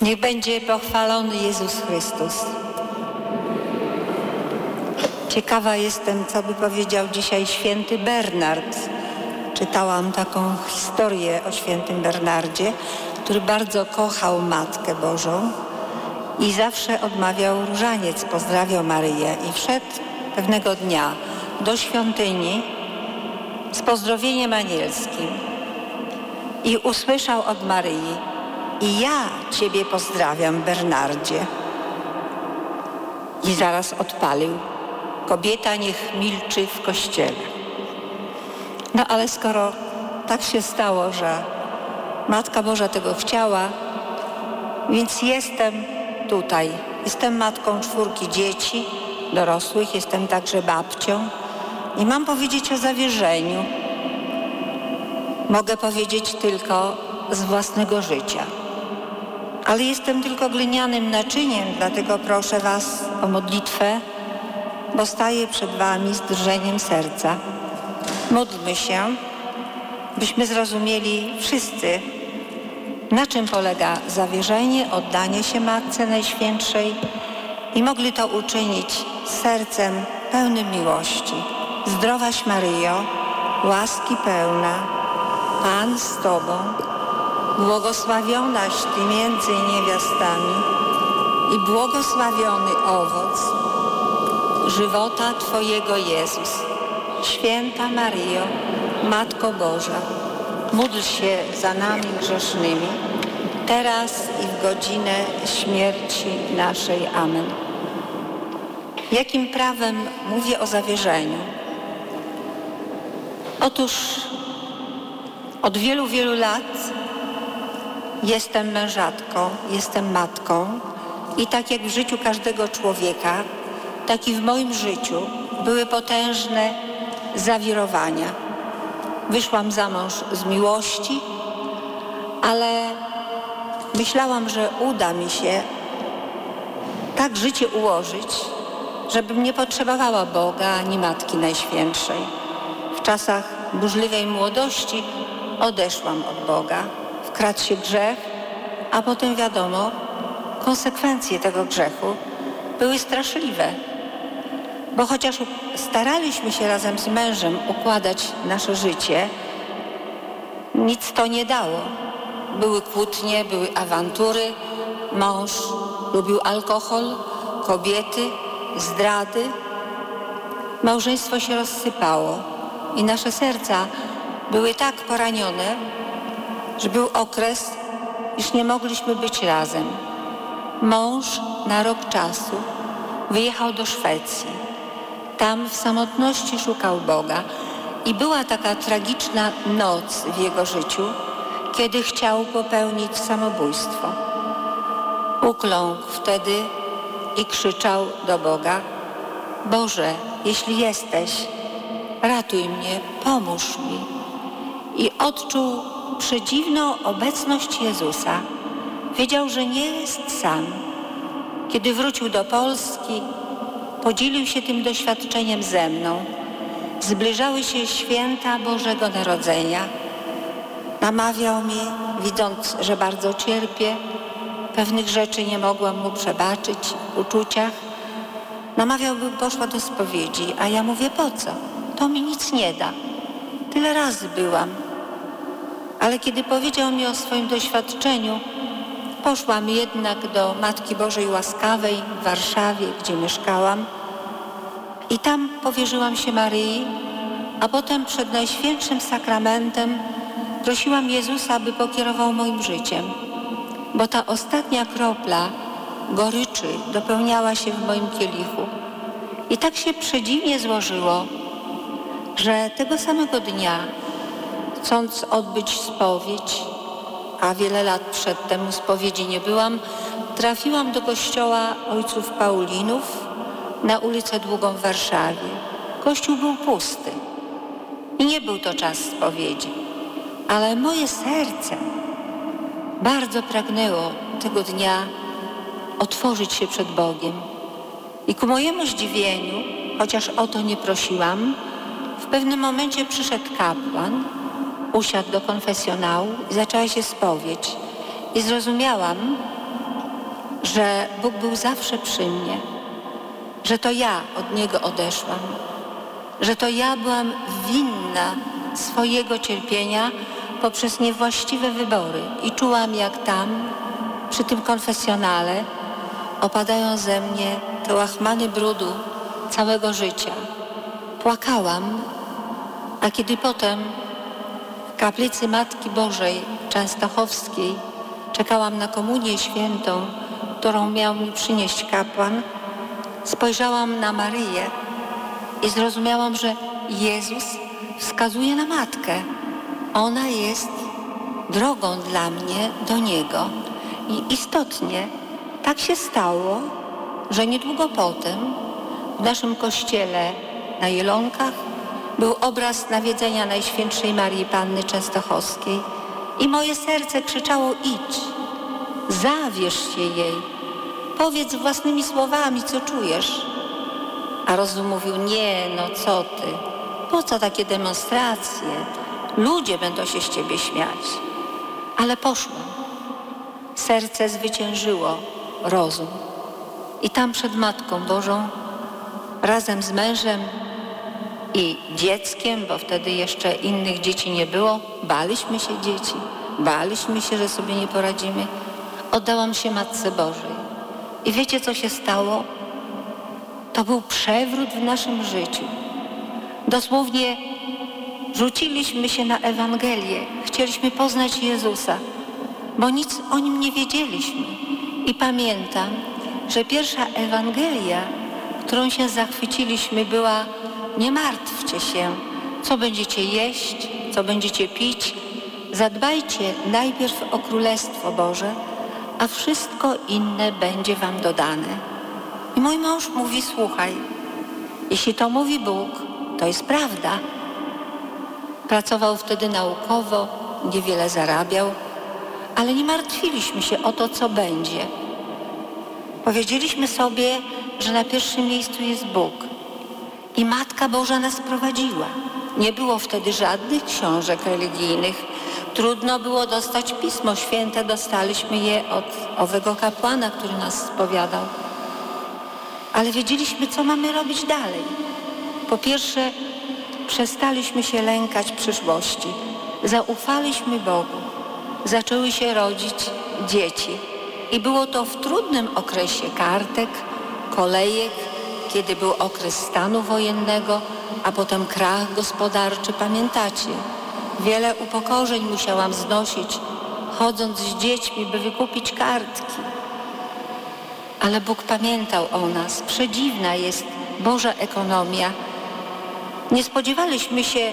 Niech będzie pochwalony Jezus Chrystus. Ciekawa jestem, co by powiedział dzisiaj święty Bernard. Czytałam taką historię o świętym Bernardzie, który bardzo kochał Matkę Bożą i zawsze odmawiał różaniec, pozdrawiał Maryję i wszedł pewnego dnia do świątyni z pozdrowieniem anielskim i usłyszał od Maryi: i ja Ciebie pozdrawiam, Bernardzie. I zaraz odpalił: kobieta niech milczy w kościele. No ale skoro tak się stało, że Matka Boża tego chciała, więc jestem tutaj. Jestem matką 4 dzieci dorosłych, jestem także babcią i mam powiedzieć o zawierzeniu. Mogę powiedzieć tylko z własnego życia. Ale jestem tylko glinianym naczyniem, dlatego proszę Was o modlitwę, bo staję przed Wami z drżeniem serca. Módlmy się, byśmy zrozumieli wszyscy, na czym polega zawierzenie, oddanie się Matce Najświętszej i mogli to uczynić sercem pełnym miłości. Zdrowaś Maryjo, łaski pełna, Pan z Tobą, błogosławionaś Ty między niewiastami i błogosławiony owoc żywota Twojego Jezus. Święta Maryjo, Matko Boża, módl się za nami grzesznymi, teraz i w godzinę śmierci naszej. Amen. Jakim prawem mówię o zawierzeniu? Otóż od wielu, wielu lat jestem mężatką, jestem matką i tak jak w życiu każdego człowieka, tak i w moim życiu były potężne zawirowania. Wyszłam za mąż z miłości, ale myślałam, że uda mi się tak życie ułożyć, żebym nie potrzebowała Boga ani Matki Najświętszej. W czasach burzliwej młodości odeszłam od Boga, wkradł się grzech, a potem wiadomo, konsekwencje tego grzechu były straszliwe. Bo chociaż staraliśmy się razem z mężem układać nasze życie, nic to nie dało. Były kłótnie, były awantury, mąż lubił alkohol, kobiety, zdrady. Małżeństwo się rozsypało i nasze serca były tak poranione, że był okres, iż nie mogliśmy być razem. Mąż na rok czasu wyjechał do Szwecji. Tam w samotności szukał Boga i była taka tragiczna noc w jego życiu, kiedy chciał popełnić samobójstwo. Ukląkł wtedy i krzyczał do Boga: Boże, jeśli jesteś, ratuj mnie, pomóż mi. I odczuł przedziwną obecność Jezusa. Wiedział, że nie jest sam. Kiedy wrócił do Polski, podzielił się tym doświadczeniem ze mną. Zbliżały się święta Bożego Narodzenia. Namawiał mnie, widząc, że bardzo cierpię, pewnych rzeczy nie mogłam mu przebaczyć w uczuciach. Namawiał, bym poszła do spowiedzi, a ja mówię: po co? To mi nic nie da. Tyle razy byłam. Ale kiedy powiedział mi o swoim doświadczeniu, poszłam jednak do Matki Bożej Łaskawej w Warszawie, gdzie mieszkałam, i tam powierzyłam się Maryi, a potem przed Najświętszym Sakramentem prosiłam Jezusa, aby pokierował moim życiem, bo ta ostatnia kropla goryczy dopełniała się w moim kielichu. I tak się przedziwnie złożyło, że tego samego dnia, chcąc odbyć spowiedź, a wiele lat przedtem spowiedzi nie byłam, trafiłam do kościoła ojców Paulinów na ulicę Długą w Warszawie. Kościół był pusty i nie był to czas spowiedzi, ale moje serce bardzo pragnęło tego dnia otworzyć się przed Bogiem. I ku mojemu zdziwieniu, chociaż o to nie prosiłam, w pewnym momencie przyszedł kapłan, usiadł do konfesjonału i zaczęła się spowiedź. I zrozumiałam, że Bóg był zawsze przy mnie, że to ja od Niego odeszłam, że to ja byłam winna swojego cierpienia poprzez niewłaściwe wybory i czułam, jak tam, przy tym konfesjonale, opadają ze mnie te łachmany brudu całego życia. Płakałam, a kiedy potem w kaplicy Matki Bożej Częstochowskiej czekałam na komunię świętą, którą miał mi przynieść kapłan, spojrzałam na Maryję i zrozumiałam, że Jezus wskazuje na Matkę. Ona jest drogą dla mnie do Niego. I istotnie tak się stało, że niedługo potem w naszym kościele na Jelonkach był obraz nawiedzenia Najświętszej Marii Panny Częstochowskiej i moje serce krzyczało: idź, zawierz się jej, powiedz własnymi słowami, co czujesz. A rozum mówił: nie, no co ty, po co takie demonstracje, ludzie będą się z ciebie śmiać. Ale poszłam. Serce zwyciężyło rozum. I tam przed Matką Bożą, razem z mężem i dzieckiem, bo wtedy jeszcze innych dzieci nie było, baliśmy się dzieci, baliśmy się, że sobie nie poradzimy, oddałam się Matce Bożej. I wiecie, co się stało? To był przewrót w naszym życiu. Dosłownie rzuciliśmy się na Ewangelię. Chcieliśmy poznać Jezusa, bo nic o Nim nie wiedzieliśmy. I pamiętam, że pierwsza Ewangelia, którą się zachwyciliśmy, była: nie martwcie się, co będziecie jeść, co będziecie pić. Zadbajcie najpierw o Królestwo Boże, a wszystko inne będzie wam dodane. I mój mąż mówi: słuchaj, jeśli to mówi Bóg, to jest prawda. Pracował wtedy naukowo, niewiele zarabiał, ale nie martwiliśmy się o to, co będzie. Powiedzieliśmy sobie, że na pierwszym miejscu jest Bóg. I Matka Boża nas prowadziła. Nie było wtedy żadnych książek religijnych. Trudno było dostać Pismo Święte. Dostaliśmy je od owego kapłana, który nas spowiadał. Ale wiedzieliśmy, co mamy robić dalej. Po pierwsze, przestaliśmy się lękać przyszłości. Zaufaliśmy Bogu. Zaczęły się rodzić dzieci. I było to w trudnym okresie kartek, kolejek, kiedy był okres stanu wojennego, a potem krach gospodarczy. Pamiętacie? Wiele upokorzeń musiałam znosić, chodząc z dziećmi, by wykupić kartki. Ale Bóg pamiętał o nas. Przedziwna jest Boża ekonomia. Nie spodziewaliśmy się,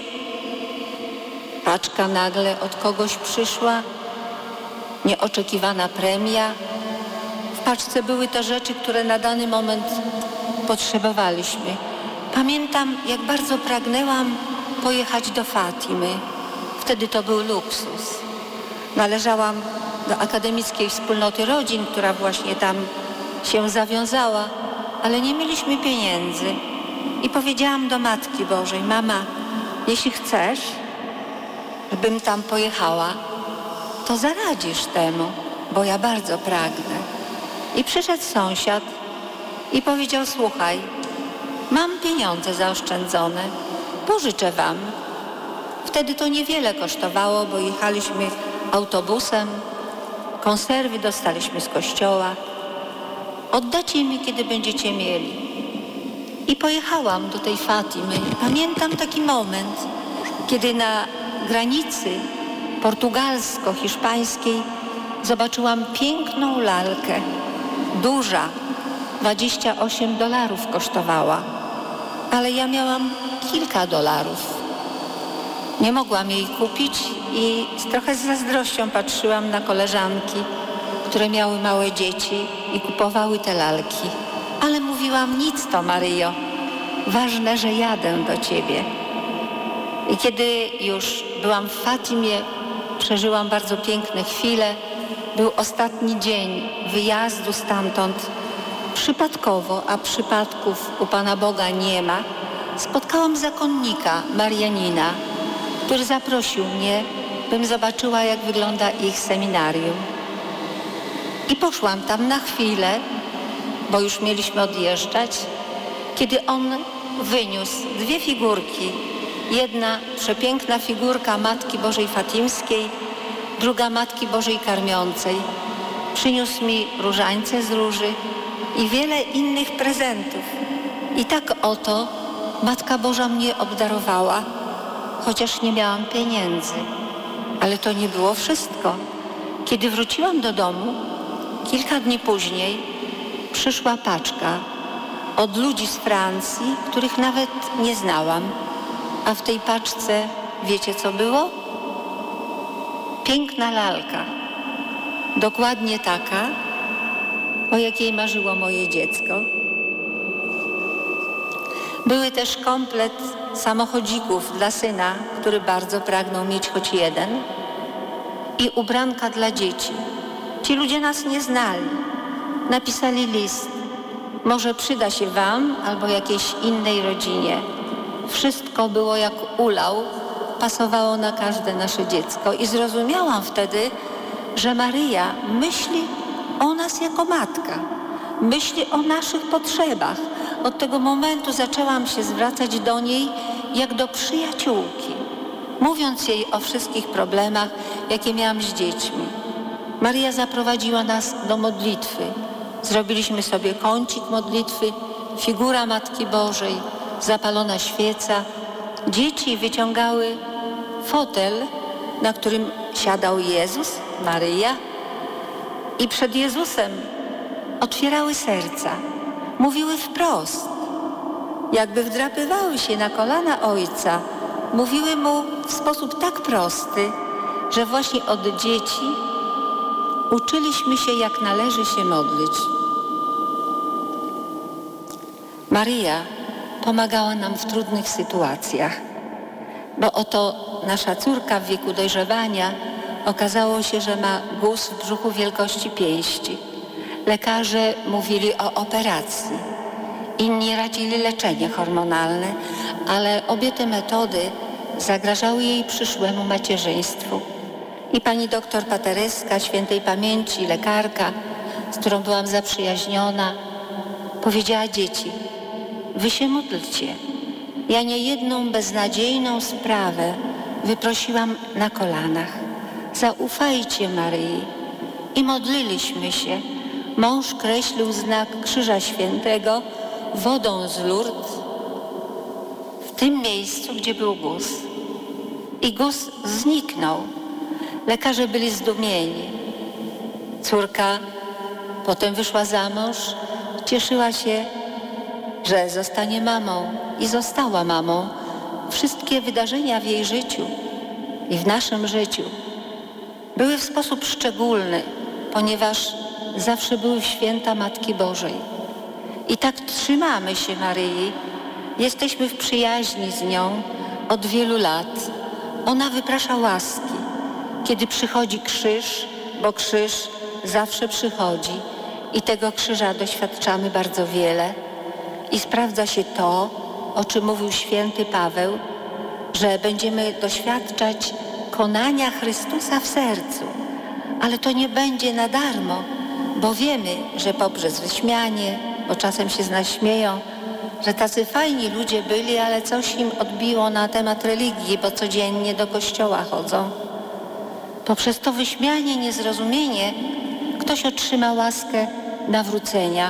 paczka nagle od kogoś przyszła, nieoczekiwana premia. W paczce były te rzeczy, które na dany moment potrzebowaliśmy. Pamiętam, jak bardzo pragnęłam pojechać do Fatimy. Wtedy to był luksus. Należałam do Akademickiej Wspólnoty Rodzin, która właśnie tam się zawiązała, ale nie mieliśmy pieniędzy. I powiedziałam do Matki Bożej: mama, jeśli chcesz, żebym tam pojechała, to zaradzisz temu, bo ja bardzo pragnę. I przyszedł sąsiad i powiedział: słuchaj, mam pieniądze zaoszczędzone, pożyczę wam. Wtedy to niewiele kosztowało, bo jechaliśmy autobusem, konserwy dostaliśmy z kościoła. Oddacie mi, kiedy będziecie mieli. I pojechałam do tej Fatimy. Pamiętam taki moment, kiedy na granicy portugalsko-hiszpańskiej zobaczyłam piękną lalkę. Duża, $28 kosztowała, ale ja miałam kilka dolarów. Nie mogłam jej kupić i trochę z zazdrością patrzyłam na koleżanki, które miały małe dzieci i kupowały te lalki. Ale mówiłam: nic to, Maryjo, ważne, że jadę do Ciebie. I kiedy już byłam w Fatimie, przeżyłam bardzo piękne chwile. Był ostatni dzień wyjazdu stamtąd. Przypadkowo, a przypadków u Pana Boga nie ma, spotkałam zakonnika, Marianina, który zaprosił mnie, bym zobaczyła, jak wygląda ich seminarium. I poszłam tam na chwilę, bo już mieliśmy odjeżdżać, kiedy on wyniósł 2 figurki. Jedna przepiękna figurka Matki Bożej Fatimskiej, druga Matki Bożej Karmiącej. Przyniósł mi różańce z róży i wiele innych prezentów. I tak oto Matka Boża mnie obdarowała, chociaż nie miałam pieniędzy. Ale to nie było wszystko. Kiedy wróciłam do domu, kilka dni później przyszła paczka od ludzi z Francji, których nawet nie znałam. A w tej paczce wiecie co było? Piękna lalka. Dokładnie taka, o jakiej marzyło moje dziecko. Były też komplet samochodzików dla syna, który bardzo pragnął mieć choć jeden, i ubranka dla dzieci. Ci ludzie nas nie znali. Napisali list. Może przyda się wam albo jakiejś innej rodzinie. Wszystko było jak ulał, pasowało na każde nasze dziecko. I zrozumiałam wtedy, że Maryja myśli o nas jako matka. Myśli o naszych potrzebach. Od tego momentu zaczęłam się zwracać do niej jak do przyjaciółki, mówiąc jej o wszystkich problemach, jakie miałam z dziećmi. Maryja zaprowadziła nas do modlitwy. Zrobiliśmy sobie kącik modlitwy, figura Matki Bożej, zapalona świeca. Dzieci wyciągały fotel, na którym siadał Jezus, Maryja, i przed Jezusem otwierały serca. Mówiły wprost, jakby wdrapywały się na kolana Ojca. Mówiły Mu w sposób tak prosty, że właśnie od dzieci uczyliśmy się, jak należy się modlić. Maryja pomagała nam w trudnych sytuacjach, bo oto nasza córka w wieku dojrzewania okazało się, że ma guz w brzuchu wielkości pięści. Lekarze mówili o operacji, inni radzili leczenie hormonalne, ale obie te metody zagrażały jej przyszłemu macierzyństwu. I pani doktor Patereska, świętej pamięci, lekarka, z którą byłam zaprzyjaźniona, powiedziała: dzieci, wy się módlcie. Ja niejedną beznadziejną sprawę wyprosiłam na kolanach. Zaufajcie Maryi. I modliliśmy się. Mąż kreślił znak Krzyża Świętego wodą z Lourdes w tym miejscu, gdzie był guz. I guz zniknął. Lekarze byli zdumieni. Córka potem wyszła za mąż, cieszyła się, że zostanie mamą i została mamą. Wszystkie wydarzenia w jej życiu i w naszym życiu były w sposób szczególny, ponieważ zawsze były święta Matki Bożej. I tak trzymamy się Maryi. Jesteśmy w przyjaźni z nią od wielu lat. Ona wyprasza łaski, kiedy przychodzi krzyż, bo krzyż zawsze przychodzi i tego krzyża doświadczamy bardzo wiele. I sprawdza się to, o czym mówił święty Paweł, że będziemy doświadczać konania Chrystusa w sercu. Ale to nie będzie na darmo, bo wiemy, że poprzez wyśmianie, bo czasem się z nas śmieją, że tacy fajni ludzie byli, ale coś im odbiło na temat religii, bo codziennie do kościoła chodzą. Poprzez to wyśmianie, niezrozumienie ktoś otrzyma łaskę nawrócenia.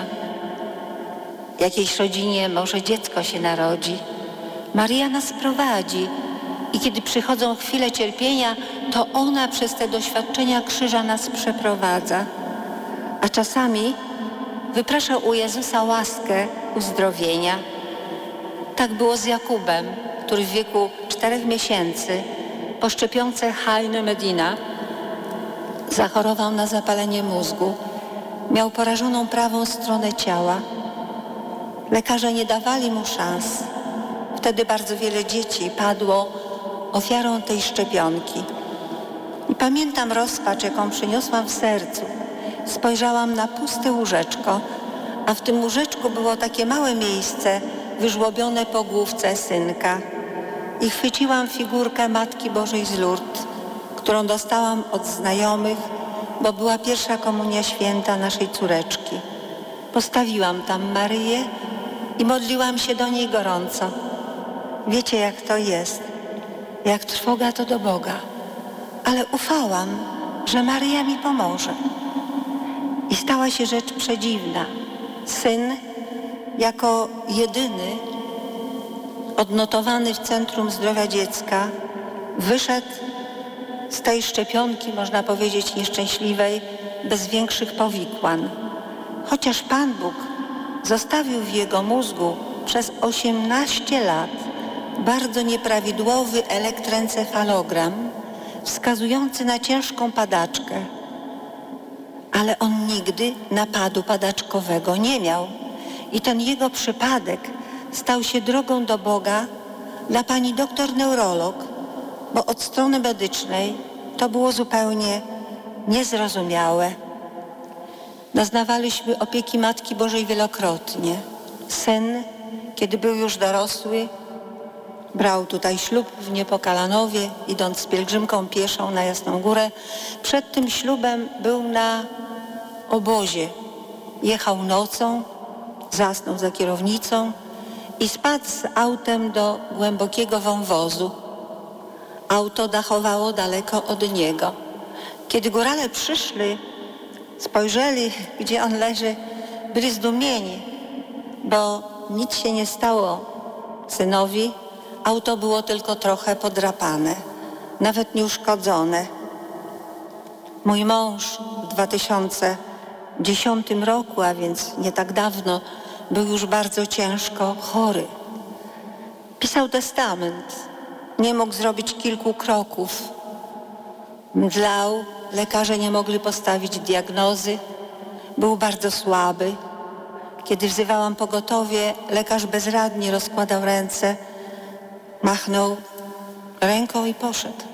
Jakiejś rodzinie może dziecko się narodzi. Maryja nas prowadzi i kiedy przychodzą chwile cierpienia, to ona przez te doświadczenia krzyża nas przeprowadza. A czasami wyprasza u Jezusa łaskę uzdrowienia. Tak było z Jakubem, który w wieku 4 miesięcy po szczepionce Heine Medina zachorował na zapalenie mózgu. Miał porażoną prawą stronę ciała. Lekarze nie dawali mu szans. Wtedy bardzo wiele dzieci padło ofiarą tej szczepionki. I pamiętam rozpacz, jaką przyniosłam w sercu. Spojrzałam na puste łóżeczko, a w tym łóżeczku było takie małe miejsce wyżłobione po główce synka. I chwyciłam figurkę Matki Bożej z Lourdes, którą dostałam od znajomych bo była pierwsza komunia święta naszej córeczki. Postawiłam tam Maryję i modliłam się do niej gorąco. Wiecie, jak to jest, jak trwoga to do Boga, ale ufałam, że Maryja mi pomoże. I stała się rzecz przedziwna. Syn, jako jedyny, odnotowany w Centrum Zdrowia Dziecka, wyszedł z tej szczepionki, można powiedzieć, nieszczęśliwej, bez większych powikłań. Chociaż Pan Bóg zostawił w jego mózgu przez 18 lat bardzo nieprawidłowy elektroencefalogram wskazujący na ciężką padaczkę, ale on nigdy napadu padaczkowego nie miał. I ten jego przypadek stał się drogą do Boga dla pani doktor neurolog, bo od strony medycznej to było zupełnie niezrozumiałe. Doznawaliśmy opieki Matki Bożej wielokrotnie. Syn, kiedy był już dorosły, brał tutaj ślub w Niepokalanowie, idąc z pielgrzymką pieszą na Jasną Górę. Przed tym ślubem był na obozie. Jechał nocą, zasnął za kierownicą i spadł z autem do głębokiego wąwozu. Auto dachowało daleko od niego. Kiedy górale przyszli, spojrzeli, gdzie on leży, byli zdumieni, bo nic się nie stało synowi. Auto było tylko trochę podrapane, nawet nieuszkodzone. Mój mąż w 2010 roku, a więc nie tak dawno, był już bardzo ciężko chory. Pisał testament, nie mógł zrobić kilku kroków. Mdlał, lekarze nie mogli postawić diagnozy, był bardzo słaby. Kiedy wzywałam pogotowie, lekarz bezradnie rozkładał ręce, machnął ręką i poszedł.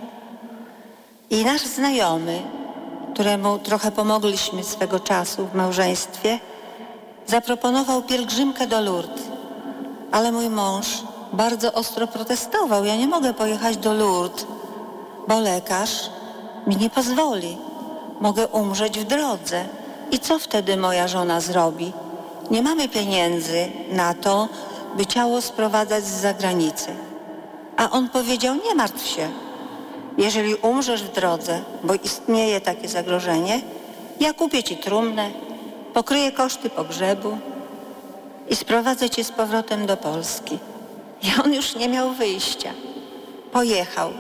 I nasz znajomy, któremu trochę pomogliśmy swego czasu w małżeństwie, zaproponował pielgrzymkę do Lourdes. Ale mój mąż bardzo ostro protestował. Ja nie mogę pojechać do Lourdes, bo lekarz mi nie pozwoli. Mogę umrzeć w drodze. I co wtedy moja żona zrobi? Nie mamy pieniędzy na to, by ciało sprowadzać z zagranicy. A on powiedział, nie martw się. Jeżeli umrzesz w drodze, bo istnieje takie zagrożenie, ja kupię ci trumnę, pokryję koszty pogrzebu i sprowadzę cię z powrotem do Polski. I on już nie miał wyjścia. Pojechał.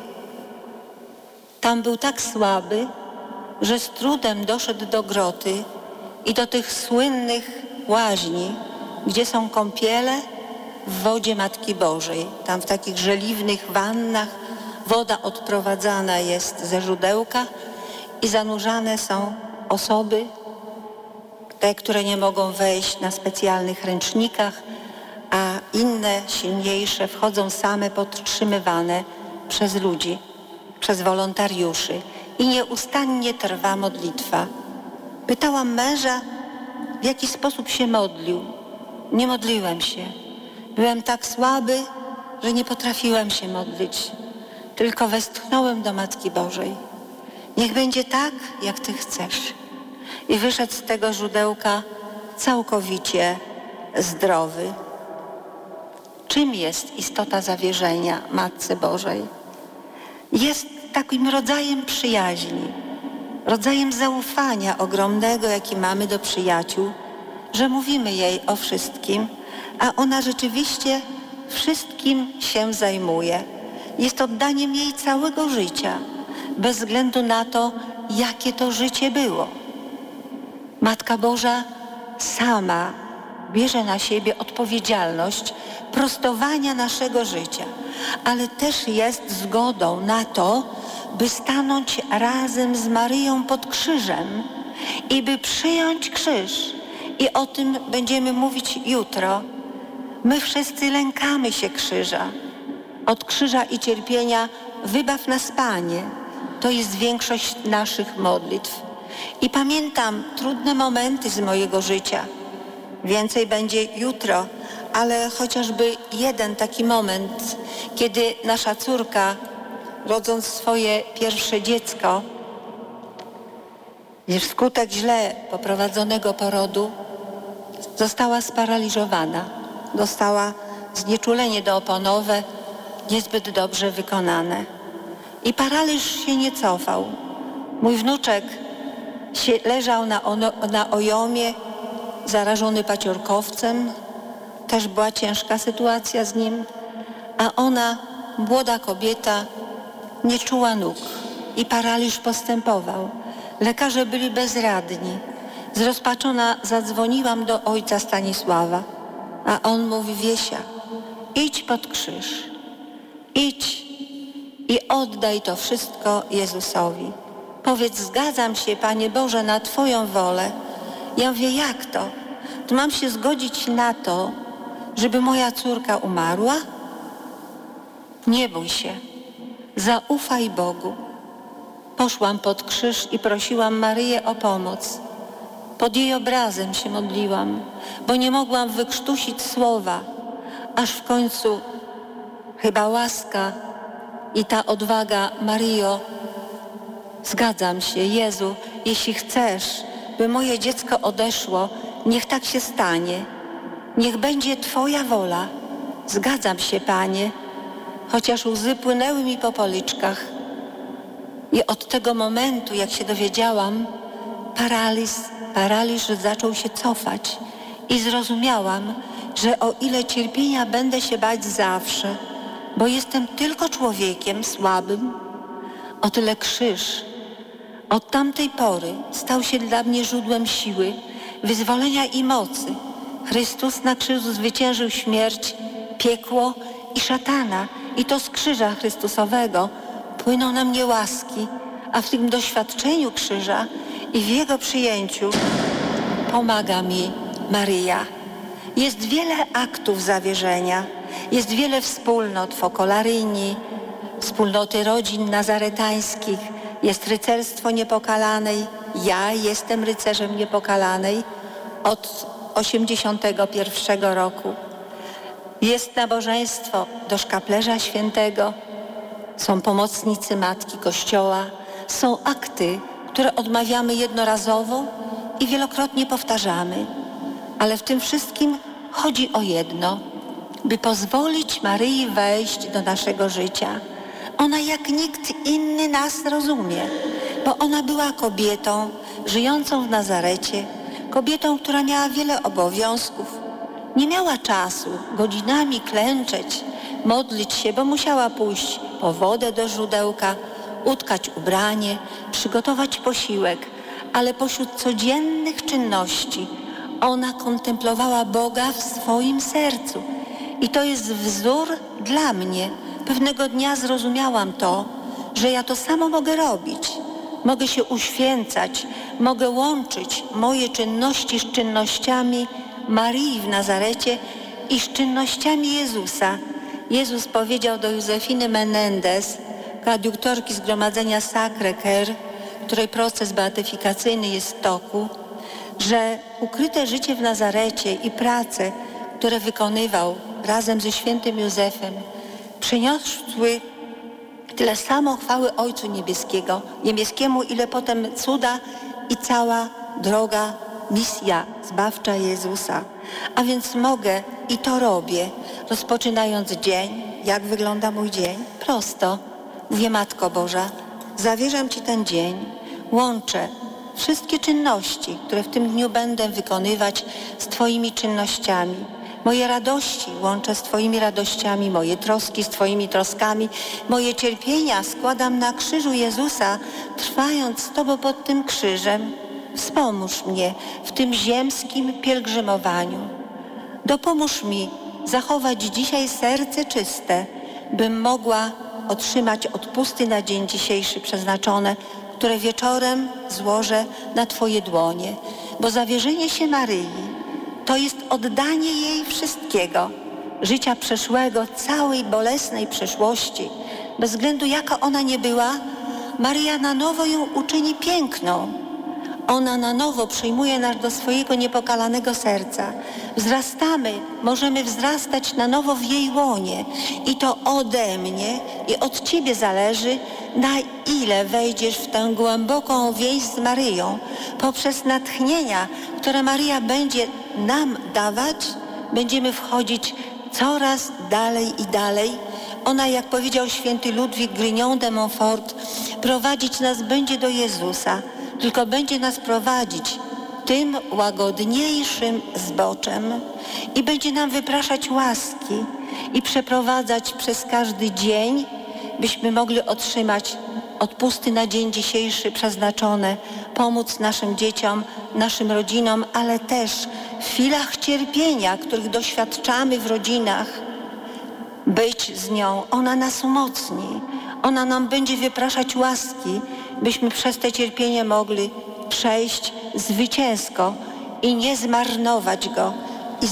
Tam był tak słaby, że z trudem doszedł do groty i do tych słynnych łaźni, gdzie są kąpiele w wodzie Matki Bożej. Tam w takich żeliwnych wannach woda odprowadzana jest ze źródełka i zanurzane są osoby, te, które nie mogą wejść na specjalnych ręcznikach, a inne, silniejsze, wchodzą same podtrzymywane przez ludzi, przez wolontariuszy. I nieustannie trwa modlitwa. Pytałam męża, w jaki sposób się modlił. Nie modliłem się. Byłem tak słaby, że nie potrafiłem się modlić. Tylko westchnąłem do Matki Bożej. Niech będzie tak, jak Ty chcesz. I wyszedł z tego źródełka całkowicie zdrowy. Czym jest istota zawierzenia Matce Bożej? Jest takim rodzajem przyjaźni, rodzajem zaufania ogromnego, jaki mamy do przyjaciół, że mówimy jej o wszystkim, a ona rzeczywiście wszystkim się zajmuje. Jest oddaniem jej całego życia, bez względu na to, jakie to życie było. Matka Boża sama bierze na siebie odpowiedzialność prostowania naszego życia, ale też jest zgodą na to, by stanąć razem z Maryją pod krzyżem i by przyjąć krzyż. I o tym będziemy mówić jutro. My wszyscy lękamy się krzyża. Od krzyża i cierpienia wybaw nas, Panie. To jest większość naszych modlitw. I pamiętam trudne momenty z mojego życia. Więcej będzie jutro, ale chociażby jeden taki moment, kiedy nasza córka, rodząc swoje pierwsze dziecko, i wskutek źle poprowadzonego porodu została sparaliżowana. Dostała znieczulenie dooponowe, niezbyt dobrze wykonane. I paraliż się nie cofał. Mój wnuczek leżał na ojomie, zarażony paciorkowcem. Też była ciężka sytuacja z nim. A ona, młoda kobieta, nie czuła nóg i paraliż postępował. Lekarze byli bezradni. Zrozpaczona zadzwoniłam do ojca Stanisława, a on mówi: Wiesia, idź pod krzyż, idź i oddaj to wszystko Jezusowi. Powiedz: zgadzam się, Panie Boże, na Twoją wolę. Ja mówię: jak to? To mam się zgodzić na to, żeby moja córka umarła? Nie bój się, zaufaj Bogu. Poszłam pod krzyż i prosiłam Maryję o pomoc. Pod jej obrazem się modliłam, bo nie mogłam wykrztusić słowa, aż w końcu chyba łaska i ta odwaga: Maryjo, zgadzam się, Jezu, jeśli chcesz, by moje dziecko odeszło, niech tak się stanie. Niech będzie Twoja wola. Zgadzam się, Panie, chociaż łzy płynęły mi po policzkach. I od tego momentu, jak się dowiedziałam, paraliż zaczął się cofać i zrozumiałam, że o ile cierpienia będę się bać zawsze, bo jestem tylko człowiekiem słabym, o tyle krzyż od tamtej pory stał się dla mnie źródłem siły, wyzwolenia i mocy. Chrystus na krzyżu zwyciężył śmierć, piekło i szatana, i to z krzyża Chrystusowego płyną na mnie łaski, a w tym doświadczeniu krzyża i w jego przyjęciu pomaga mi Maryja. Jest wiele aktów zawierzenia, jest wiele wspólnot Focolaryni, wspólnoty rodzin nazaretańskich, jest rycerstwo Niepokalanej. Ja jestem rycerzem Niepokalanej od 81 roku. Jest nabożeństwo do Szkaplerza Świętego, są pomocnicy Matki Kościoła, są akty, które odmawiamy jednorazowo i wielokrotnie powtarzamy. Ale w tym wszystkim chodzi o jedno, by pozwolić Maryi wejść do naszego życia. Ona jak nikt inny nas rozumie, bo ona była kobietą żyjącą w Nazarecie, kobietą, która miała wiele obowiązków. Nie miała czasu godzinami klęczeć, modlić się, bo musiała pójść po wodę do źródełka, utkać ubranie, przygotować posiłek, ale pośród codziennych czynności ona kontemplowała Boga w swoim sercu. I to jest wzór dla mnie. Pewnego dnia zrozumiałam to, że ja to samo mogę robić. Mogę się uświęcać, mogę łączyć moje czynności z czynnościami Maryi w Nazarecie i z czynnościami Jezusa. Jezus powiedział do Józefiny Menendez, koadjuktorki Zgromadzenia Sacré-Cœur, której proces beatyfikacyjny jest w toku, że ukryte życie w Nazarecie i prace, które wykonywał razem ze świętym Józefem, przyniosły tyle samo chwały Ojcu Niebieskiemu, ile potem cuda i cała droga, misja zbawcza Jezusa. A więc mogę i to robię, rozpoczynając dzień. Jak wygląda mój dzień? Prosto. Mówię: Matko Boża, zawierzam Ci ten dzień, łączę wszystkie czynności, które w tym dniu będę wykonywać, z Twoimi czynnościami. Moje radości łączę z Twoimi radościami, moje troski z Twoimi troskami, moje cierpienia składam na krzyżu Jezusa, trwając z Tobą pod tym krzyżem. Wspomóż mnie w tym ziemskim pielgrzymowaniu. Dopomóż mi zachować dzisiaj serce czyste, bym mogła otrzymać odpusty na dzień dzisiejszy przeznaczone, które wieczorem złożę na Twoje dłonie. Bo zawierzenie się Maryi to jest oddanie jej wszystkiego, życia przeszłego, całej bolesnej przeszłości. Bez względu jaka ona nie była, Maryja na nowo ją uczyni piękną. Ona na nowo przyjmuje nas do swojego niepokalanego serca. Wzrastamy, możemy wzrastać na nowo w jej łonie. I to ode mnie i od Ciebie zależy, na ile wejdziesz w tę głęboką więź z Maryją. Poprzez natchnienia, które Maryja będzie nam dawać, będziemy wchodzić coraz dalej i dalej. Ona, jak powiedział święty Ludwik Grignon de Montfort, prowadzić nas będzie do Jezusa, tylko będzie nas prowadzić tym łagodniejszym zboczem i będzie nam wypraszać łaski i przeprowadzać przez każdy dzień, byśmy mogli otrzymać odpusty na dzień dzisiejszy przeznaczone, pomóc naszym dzieciom, naszym rodzinom, ale też w chwilach cierpienia, których doświadczamy w rodzinach, być z nią. Ona nas umocni. Ona nam będzie wypraszać łaski, byśmy przez te cierpienie mogli przejść zwycięsko i nie zmarnować go. I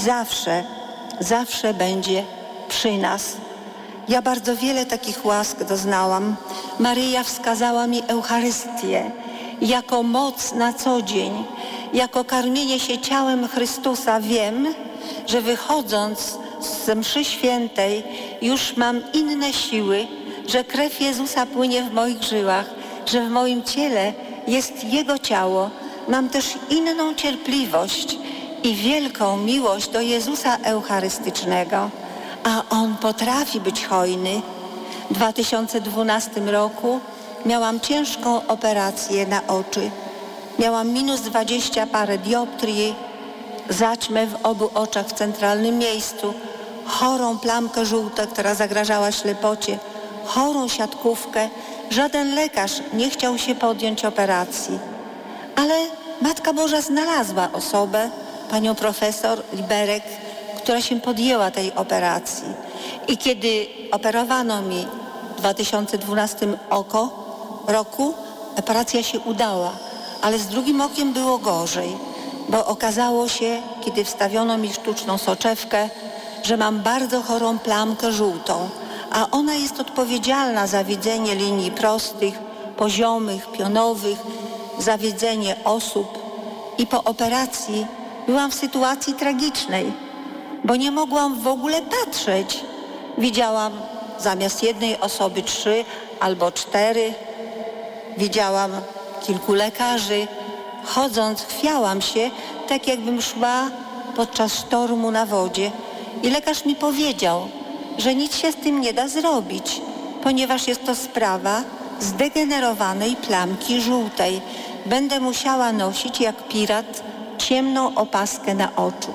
zawsze będzie przy nas. Ja bardzo wiele takich łask doznałam. Maryja wskazała mi Eucharystię jako moc na co dzień, jako karmienie się ciałem Chrystusa. Wiem, że wychodząc z mszy świętej już mam inne siły, że krew Jezusa płynie w moich żyłach, że w moim ciele jest Jego ciało. Mam też inną cierpliwość i wielką miłość do Jezusa Eucharystycznego, a On potrafi być hojny. W 2012 roku miałam ciężką operację na oczy. Miałam -20 parę dioptrii, zaćmę w obu oczach w centralnym miejscu, chorą plamkę żółtą, która zagrażała ślepocie, chorą siatkówkę. Żaden lekarz nie chciał się podjąć operacji. Ale Matka Boża znalazła osobę, panią profesor Liberek, która się podjęła tej operacji. I kiedy operowano mi w 2012 roku, operacja się udała, ale z drugim okiem było gorzej, bo okazało się, kiedy wstawiono mi sztuczną soczewkę, że mam bardzo chorą plamkę żółtą, a ona jest odpowiedzialna za widzenie linii prostych, poziomych, pionowych, za widzenie osób. I po operacji byłam w sytuacji tragicznej, bo nie mogłam w ogóle patrzeć. Widziałam zamiast jednej osoby 3 albo 4. Widziałam kilku lekarzy. Chodząc, chwiałam się, tak jakbym szła podczas sztormu na wodzie. I lekarz mi powiedział, że nic się z tym nie da zrobić, ponieważ jest to sprawa zdegenerowanej plamki żółtej. Będę musiała nosić jak pirat ciemną opaskę na oczu.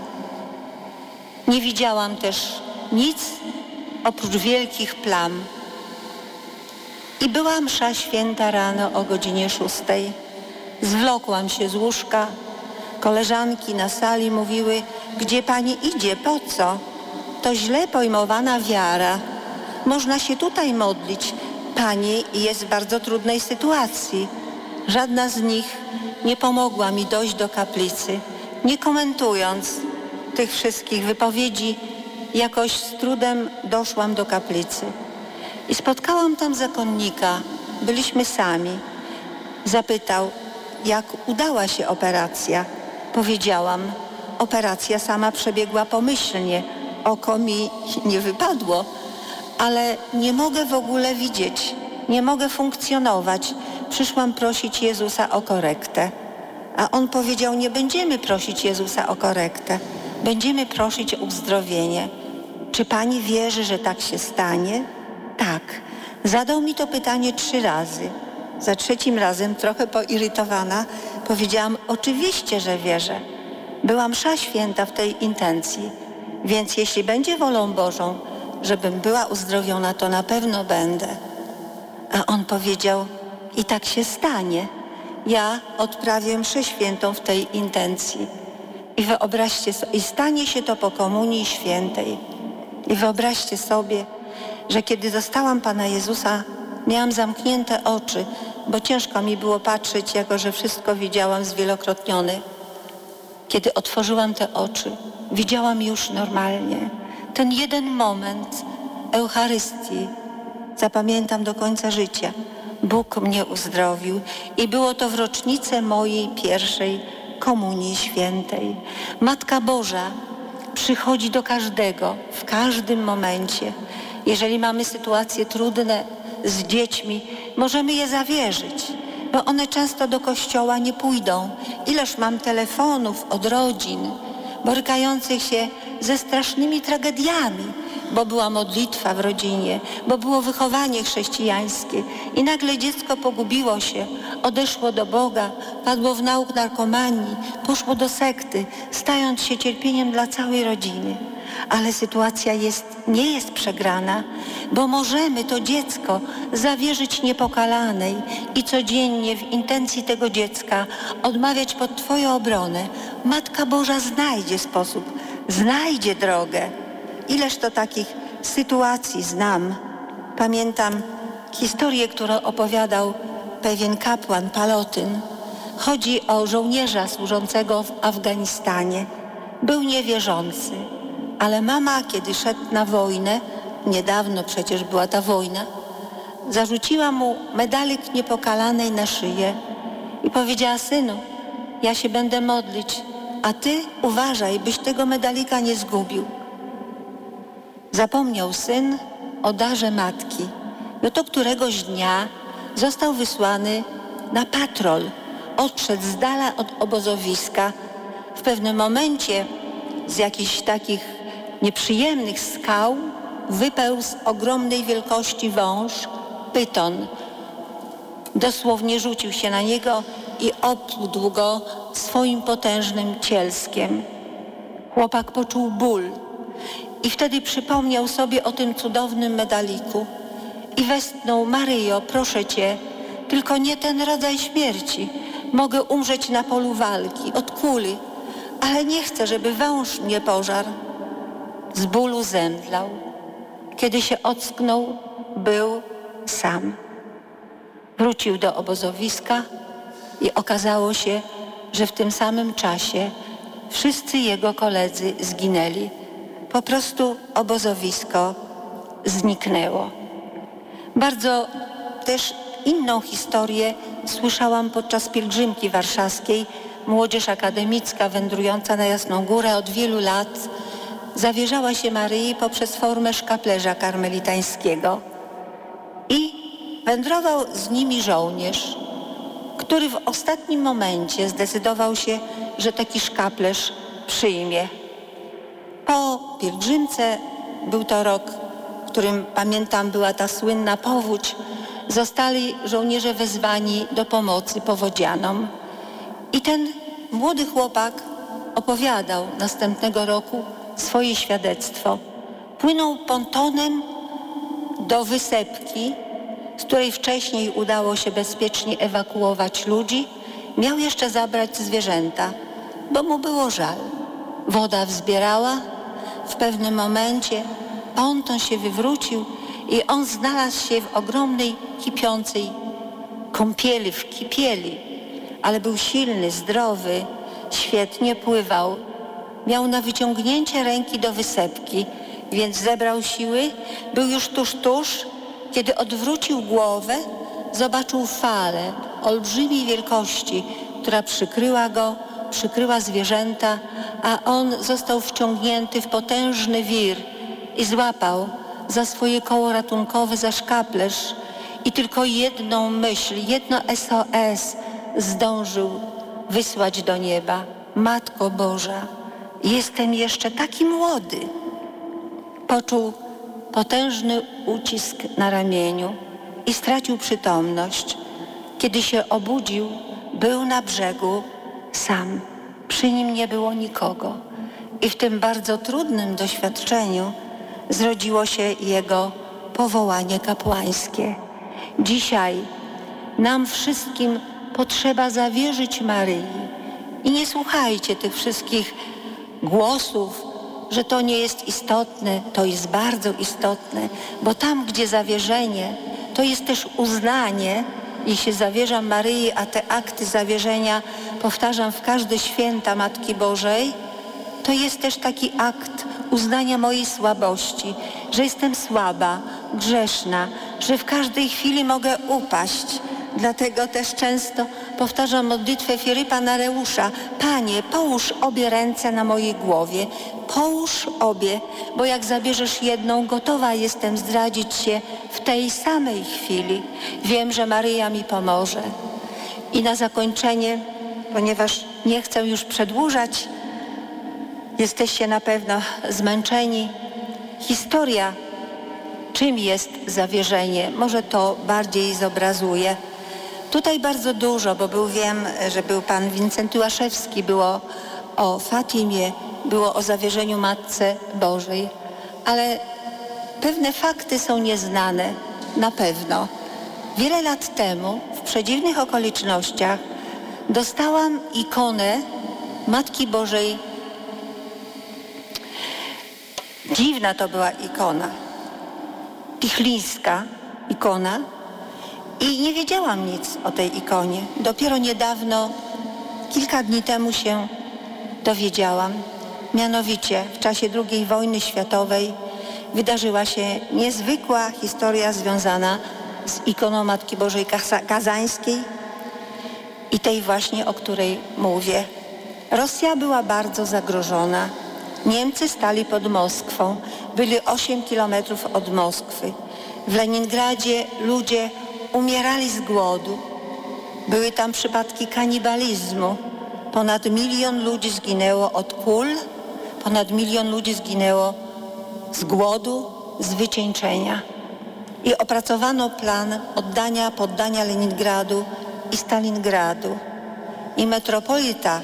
Nie widziałam też nic oprócz wielkich plam. I była msza święta rano o godzinie 6. Zwlokłam się z łóżka. Koleżanki na sali mówiły: gdzie pani idzie, po co? To źle pojmowana wiara. Można się tutaj modlić. Pani jest w bardzo trudnej sytuacji. Żadna z nich nie pomogła mi dojść do kaplicy. Nie komentując tych wszystkich wypowiedzi, jakoś z trudem doszłam do kaplicy. I spotkałam tam zakonnika. Byliśmy sami. Zapytał, jak udała się operacja. Powiedziałam, operacja sama przebiegła pomyślnie. Oko mi nie wypadło, ale nie mogę w ogóle widzieć. Nie mogę funkcjonować. Przyszłam prosić Jezusa o korektę. A on powiedział, nie będziemy prosić Jezusa o korektę. Będziemy prosić o uzdrowienie. Czy pani wierzy, że tak się stanie? Tak. Zadał mi to pytanie 3 razy. Za 3. razem, trochę poirytowana, powiedziałam, oczywiście, że wierzę. Była msza święta w tej intencji, więc jeśli będzie wolą Bożą, żebym była uzdrowiona, to na pewno będę. A on powiedział, i tak się stanie. Ja odprawię mszę świętą w tej intencji. I wyobraźcie sobie, i stanie się to po komunii świętej. I wyobraźcie sobie, że kiedy dostałam Pana Jezusa, miałam zamknięte oczy, bo ciężko mi było patrzeć, jako że wszystko widziałam zwielokrotnione. Kiedy otworzyłam te oczy, widziałam już normalnie. Ten jeden moment Eucharystii zapamiętam do końca życia, Bóg mnie uzdrowił i było to w rocznicę mojej pierwszej Komunii Świętej. Matka Boża przychodzi do każdego w każdym momencie. Jeżeli mamy sytuacje trudne z dziećmi, możemy je zawierzyć, bo one często do kościoła nie pójdą. Ileż mam telefonów od rodzin borykających się ze strasznymi tragediami, bo była modlitwa w rodzinie, bo było wychowanie chrześcijańskie i nagle dziecko pogubiło się, odeszło do Boga, padło w nauk narkomanii, poszło do sekty, stając się cierpieniem dla całej rodziny. Ale sytuacja nie jest przegrana, bo możemy to dziecko zawierzyć Niepokalanej i codziennie w intencji tego dziecka odmawiać pod Twoją obronę. Matka Boża znajdzie sposób, znajdzie drogę. Ileż to takich sytuacji znam. Pamiętam historię, którą opowiadał pewien kapłan Palotyn. Chodzi o żołnierza służącego w Afganistanie. Był niewierzący, ale mama, kiedy szedł na wojnę, niedawno przecież była ta wojna, zarzuciła mu medalik Niepokalanej na szyję i powiedziała: synu, ja się będę modlić, a ty uważaj, byś tego medalika nie zgubił. Zapomniał syn o darze matki. No to któregoś dnia został wysłany na patrol. Odszedł z dala od obozowiska. W pewnym momencie z jakichś takich nieprzyjemnych skał wypełzł ogromnej wielkości wąż, pyton. Dosłownie rzucił się na niego i oplódł go swoim potężnym cielskiem. Chłopak poczuł ból i wtedy przypomniał sobie o tym cudownym medaliku i westchnął: Maryjo, proszę Cię, tylko nie ten rodzaj śmierci. Mogę umrzeć na polu walki, od kuli, ale nie chcę, żeby wąż mnie pożarł. Z bólu zemdlał. Kiedy się ocknął, był sam. Wrócił do obozowiska i okazało się, że w tym samym czasie wszyscy jego koledzy zginęli. Po prostu obozowisko zniknęło. Bardzo też inną historię słyszałam podczas pielgrzymki warszawskiej. Młodzież akademicka wędrująca na Jasną Górę od wielu lat zawierzała się Maryi poprzez formę szkaplerza karmelitańskiego. I wędrował z nimi żołnierz, który w ostatnim momencie zdecydował się, że taki szkaplerz przyjmie. Po pielgrzymce, był to rok, w którym, pamiętam, była ta słynna powódź, zostali żołnierze wezwani do pomocy powodzianom. I ten młody chłopak opowiadał następnego roku swoje świadectwo. Płynął pontonem do wysepki, z której wcześniej udało się bezpiecznie ewakuować ludzi. Miał jeszcze zabrać zwierzęta, bo mu było żal. Woda wzbierała. W pewnym momencie ponton się wywrócił i on znalazł się w ogromnej kipiącej kąpieli, w kipieli. Ale był silny, zdrowy, świetnie pływał. Miał na wyciągnięcie ręki do wysepki, więc zebrał siły. Był już tuż, kiedy odwrócił głowę, zobaczył falę olbrzymiej wielkości, która przykryła go, przykryła zwierzęta, a on został wciągnięty w potężny wir i złapał za swoje koło ratunkowe, za szkaplerz i tylko jedną myśl, jedno SOS zdążył wysłać do nieba. Matko Boża, jestem jeszcze taki młody. Poczuł potężny ucisk na ramieniu i stracił przytomność. Kiedy się obudził, był na brzegu sam. Przy nim nie było nikogo. I w tym bardzo trudnym doświadczeniu zrodziło się jego powołanie kapłańskie. Dzisiaj nam wszystkim potrzeba zawierzyć Maryi. I nie słuchajcie tych wszystkich głosów, że to nie jest istotne. To jest bardzo istotne, bo tam, gdzie zawierzenie, to jest też uznanie. I się zawierzam Maryi, a te akty zawierzenia powtarzam w każde święta Matki Bożej, to jest też taki akt uznania mojej słabości, że jestem słaba, grzeszna, że w każdej chwili mogę upaść. Dlatego też często powtarzam modlitwę Filipa Nereusza. Panie, połóż obie ręce na mojej głowie. Połóż obie, bo jak zabierzesz jedną, gotowa jestem zdradzić się w tej samej chwili. Wiem, że Maryja mi pomoże. I na zakończenie, ponieważ nie chcę już przedłużać, jesteście na pewno zmęczeni. Historia, czym jest zawierzenie, może to bardziej zobrazuje. Tutaj bardzo dużo, bo wiem, że był pan Wincenty Łaszewski, było o Fatimie, było o zawierzeniu Matce Bożej, ale pewne fakty są nieznane, na pewno. Wiele lat temu, w przedziwnych okolicznościach, dostałam ikonę Matki Bożej. Dziwna to była ikona, pichlińska ikona, i nie wiedziałam nic o tej ikonie. Dopiero niedawno, kilka dni temu się dowiedziałam. Mianowicie w czasie II wojny światowej wydarzyła się niezwykła historia związana z ikoną Matki Bożej Kazańskiej i tej właśnie, o której mówię. Rosja była bardzo zagrożona. Niemcy stali pod Moskwą. Byli 8 kilometrów od Moskwy. W Leningradzie ludzie umierali z głodu. Były tam przypadki kanibalizmu. Ponad 1 milion ludzi zginęło od kul, ponad 1 milion ludzi zginęło z głodu, z wycieńczenia. I opracowano plan poddania Leningradu i Stalingradu. I metropolita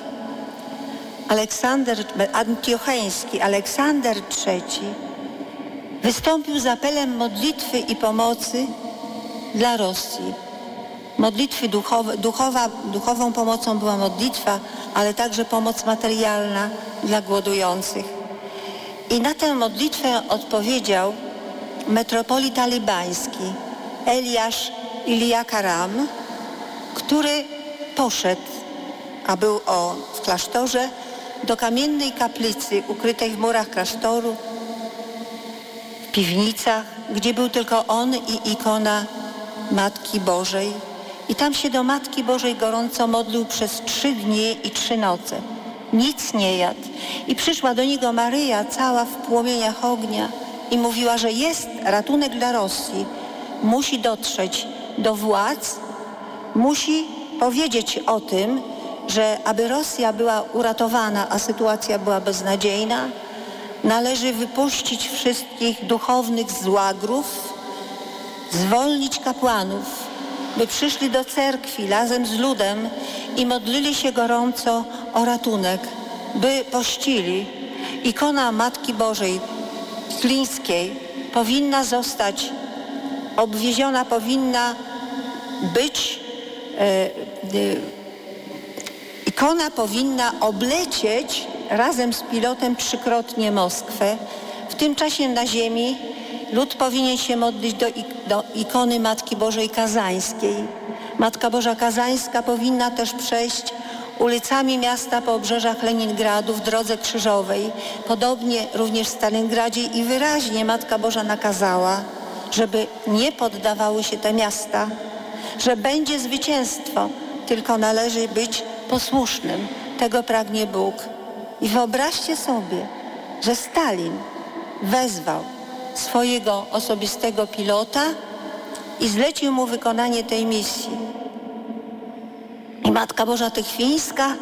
antiocheński Aleksander III wystąpił z apelem modlitwy i pomocy dla Rosji. Modlitwy duchową pomocą była modlitwa, ale także pomoc materialna dla głodujących. I na tę modlitwę odpowiedział metropolita libański Eliasz Ilija Karam, który poszedł, a był w klasztorze, do kamiennej kaplicy ukrytej w murach klasztoru, w piwnicach, gdzie był tylko on i ikona Matki Bożej. I tam się do Matki Bożej gorąco modlił przez 3 dni i 3 noce. Nic nie jadł. I przyszła do niego Maryja, cała w płomieniach ognia, i mówiła, że jest ratunek dla Rosji. Musi dotrzeć do władz, musi powiedzieć o tym, że aby Rosja była uratowana, a sytuacja była beznadziejna, należy wypuścić wszystkich duchownych z łagrów, zwolnić kapłanów, by przyszli do cerkwi razem z ludem i modlili się gorąco o ratunek, by pościli. Ikona Matki Bożej Klińskiej powinna zostać obwieziona, powinna być, ikona powinna oblecieć razem z pilotem 3-krotnie Moskwę. W tym czasie na ziemi lud powinien się modlić do ikony Matki Bożej Kazańskiej. Matka Boża Kazańska powinna też przejść ulicami miasta po obrzeżach Leningradu w drodze krzyżowej. Podobnie również w Stalingradzie, i wyraźnie Matka Boża nakazała, żeby nie poddawały się te miasta, że będzie zwycięstwo, tylko należy być posłusznym. Tego pragnie Bóg. I wyobraźcie sobie, że Stalin wezwał swojego osobistego pilota i zlecił mu wykonanie tej misji. I Matka Boża Tychwińska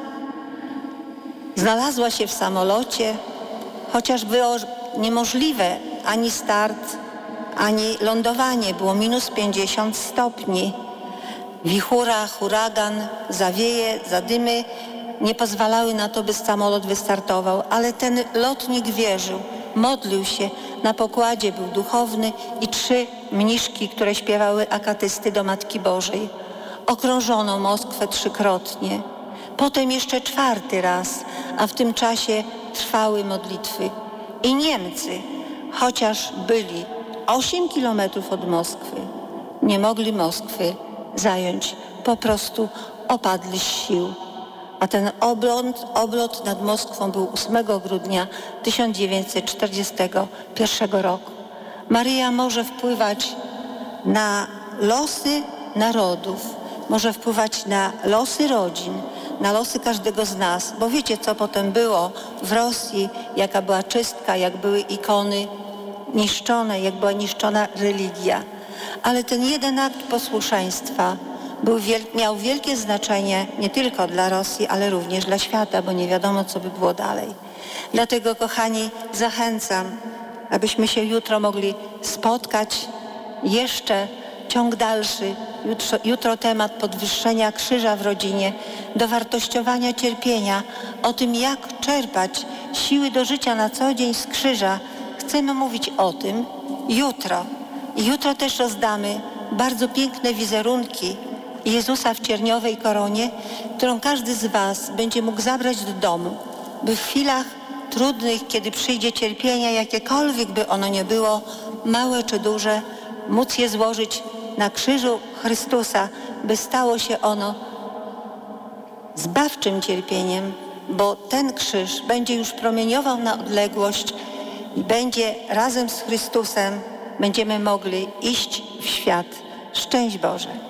znalazła się w samolocie, chociaż było niemożliwe ani start, ani lądowanie. Było minus 50 stopni. Wichura, huragan, zawieje, zadymy nie pozwalały na to, by samolot wystartował, ale ten lotnik wierzył, modlił się. Na pokładzie był duchowny i 3 mniszki, które śpiewały akatysty do Matki Bożej. Okrążono Moskwę 3-krotnie, potem jeszcze 4. raz, a w tym czasie trwały modlitwy. I Niemcy, chociaż byli 8 kilometrów od Moskwy, nie mogli Moskwy zająć. Po prostu opadli z sił. A ten oblot nad Moskwą był 8 grudnia 1941 roku. Maryja może wpływać na losy narodów, może wpływać na losy rodzin, na losy każdego z nas. Bo wiecie, co potem było w Rosji, jaka była czystka, jak były ikony niszczone, jak była niszczona religia. Ale ten jeden akt posłuszeństwa miał wielkie znaczenie nie tylko dla Rosji, ale również dla świata, bo nie wiadomo, co by było dalej. Dlatego, kochani, zachęcam, abyśmy się jutro mogli spotkać. Jeszcze ciąg dalszy, jutro temat podwyższenia krzyża w rodzinie, dowartościowania cierpienia, o tym, jak czerpać siły do życia na co dzień z krzyża. Chcemy mówić o tym jutro. I jutro też rozdamy bardzo piękne wizerunki Jezusa w cierniowej koronie, którą każdy z was będzie mógł zabrać do domu, by w chwilach trudnych, kiedy przyjdzie cierpienie, jakiekolwiek by ono nie było, małe czy duże, móc je złożyć na krzyżu Chrystusa, by stało się ono zbawczym cierpieniem, bo ten krzyż będzie już promieniował na odległość i będzie razem z Chrystusem, będziemy mogli iść w świat. Szczęść Boże!